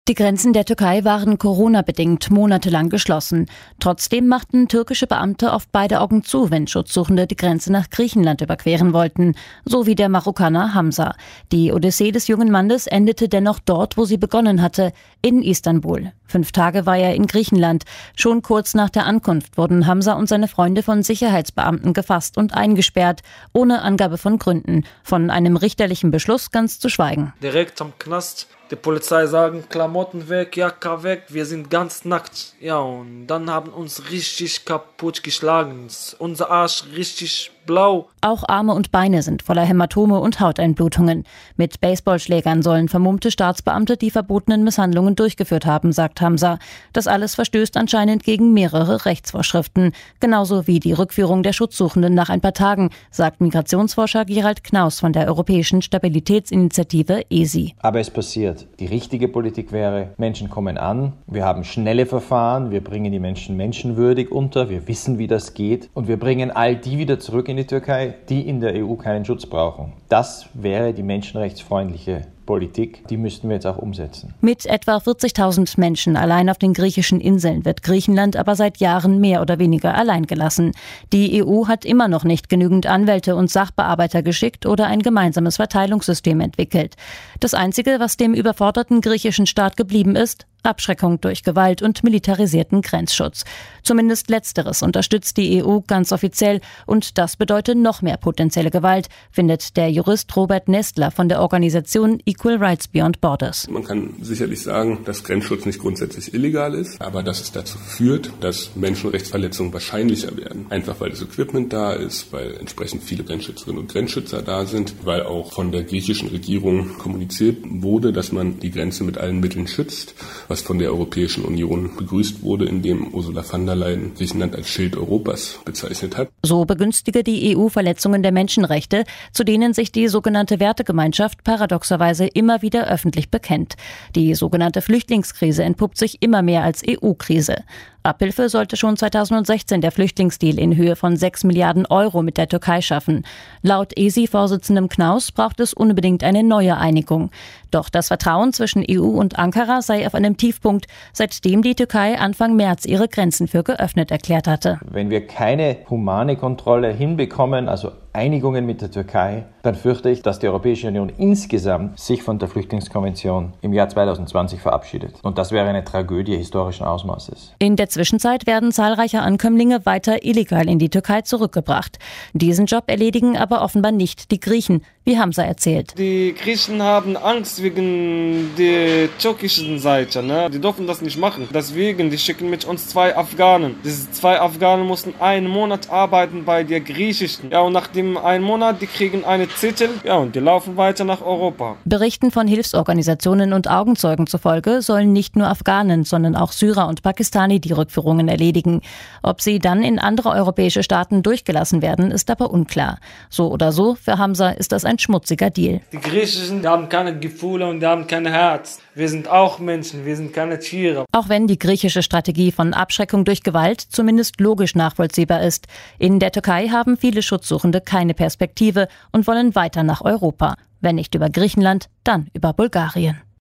Die Grenzen der Türkei waren Corona-bedingt monatelang geschlossen. Trotzdem machten türkische Beamte oft beide Augen zu, wenn Schutzsuchende die Grenze nach Griechenland überqueren wollten. So wie der Marokkaner Hamza. Die Odyssee des jungen Mannes endete dennoch dort, wo sie begonnen hatte, in Istanbul. 5 Tage war er in Griechenland. Schon kurz nach der Ankunft wurden Hamza und seine Freunde von Sicherheitsbeamten gefasst und eingesperrt, ohne Angabe von Gründen. Von einem richterlichen Beschluss ganz zu schweigen. Direkt am Knast. Die Polizei sagen, Klamotten weg, Jacke weg, wir sind ganz nackt. Ja, und dann haben uns richtig kaputt geschlagen. Unser Arsch richtig blau. Auch Arme und Beine sind voller Hämatome und Hauteinblutungen. Mit Baseballschlägern sollen vermummte Staatsbeamte die verbotenen Misshandlungen durchgeführt haben, sagt Hamza. Das alles verstößt anscheinend gegen mehrere Rechtsvorschriften. Genauso wie die Rückführung der Schutzsuchenden nach ein paar Tagen, sagt Migrationsforscher Gerald Knaus von der Europäischen Stabilitätsinitiative ESI. Aber es passiert. Die richtige Politik wäre, Menschen kommen an, wir haben schnelle Verfahren, wir bringen die Menschen menschenwürdig unter, wir wissen, wie das geht und wir bringen all die wieder zurück in die Türkei, die in der EU keinen Schutz brauchen. Das wäre die menschenrechtsfreundliche Politik, die müssten wir jetzt auch umsetzen. Mit etwa 40.000 Menschen allein auf den griechischen Inseln wird Griechenland aber seit Jahren mehr oder weniger allein gelassen. Die EU hat immer noch nicht genügend Anwälte und Sachbearbeiter geschickt oder ein gemeinsames Verteilungssystem entwickelt. Das Einzige, was dem überforderten griechischen Staat geblieben ist, Abschreckung durch Gewalt und militarisierten Grenzschutz. Zumindest Letzteres unterstützt die EU ganz offiziell und das bedeutet noch mehr potenzielle Gewalt, findet der Jurist Robert Nestler von der Organisation Equal Rights Beyond Borders. Man kann sicherlich sagen, dass Grenzschutz nicht grundsätzlich illegal ist, aber dass es dazu führt, dass Menschenrechtsverletzungen wahrscheinlicher werden. Einfach weil das Equipment da ist, weil entsprechend viele Grenzschützerinnen und Grenzschützer da sind, weil auch von der griechischen Regierung kommuniziert wurde, dass man die Grenze mit allen Mitteln schützt, was von der Europäischen Union begrüßt wurde, indem Ursula von der Leyen Griechenland als Schild Europas bezeichnet hat. So begünstige die EU Verletzungen der Menschenrechte, zu denen sich die sogenannte Wertegemeinschaft paradoxerweise immer wieder öffentlich bekennt. Die sogenannte Flüchtlingskrise entpuppt sich immer mehr als EU-Krise. Abhilfe sollte schon 2016 der Flüchtlingsdeal in Höhe von 6 Milliarden Euro mit der Türkei schaffen. Laut ESI-Vorsitzendem Knaus braucht es unbedingt eine neue Einigung. Doch das Vertrauen zwischen EU und Ankara sei auf einem Tiefpunkt, seitdem die Türkei Anfang März ihre Grenzen für geöffnet erklärt hatte. Wenn wir keine humane Kontrolle hinbekommen, also Einigungen mit der Türkei, dann fürchte ich, dass die Europäische Union insgesamt sich von der Flüchtlingskonvention im Jahr 2020 verabschiedet. Und das wäre eine Tragödie historischen Ausmaßes. In der Zwischenzeit werden zahlreiche Ankömmlinge weiter illegal in die Türkei zurückgebracht. Diesen Job erledigen aber offenbar nicht die Griechen, wie Hamza erzählt. Die Griechen haben Angst wegen der türkischen Seite. Die dürfen das nicht machen. Deswegen, die schicken mit uns 2 Afghanen. Diese 2 Afghanen mussten 1 Monat arbeiten bei der griechischen. Ja, und nach dem 1 Monat, die kriegen einen Zettel, ja, und die laufen weiter nach Europa. Berichten von Hilfsorganisationen und Augenzeugen zufolge sollen nicht nur Afghanen, sondern auch Syrer und Pakistani die Rückführungen erledigen. Ob sie dann in andere europäische Staaten durchgelassen werden, ist aber unklar. So oder so, für Hamza ist das ein schmutziger Deal. Die Griechischen, die haben keine Gefühle und die haben kein Herz. Wir sind auch Menschen, wir sind keine Tiere. Auch wenn die griechische Strategie von Abschreckung durch Gewalt zumindest logisch nachvollziehbar ist. In der Türkei haben viele Schutzsuchende keine Perspektive und wollen weiter nach Europa. Wenn nicht über Griechenland, dann über Bulgarien.